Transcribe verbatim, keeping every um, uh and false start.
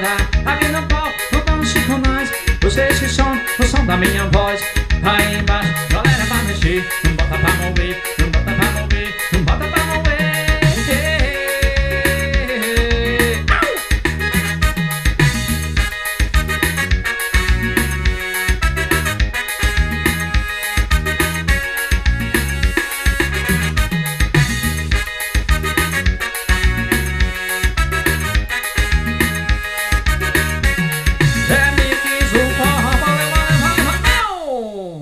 olhar. Aqui no pau, no pau, Chico mais. Você se som, o som da minha voz. Aí embaixo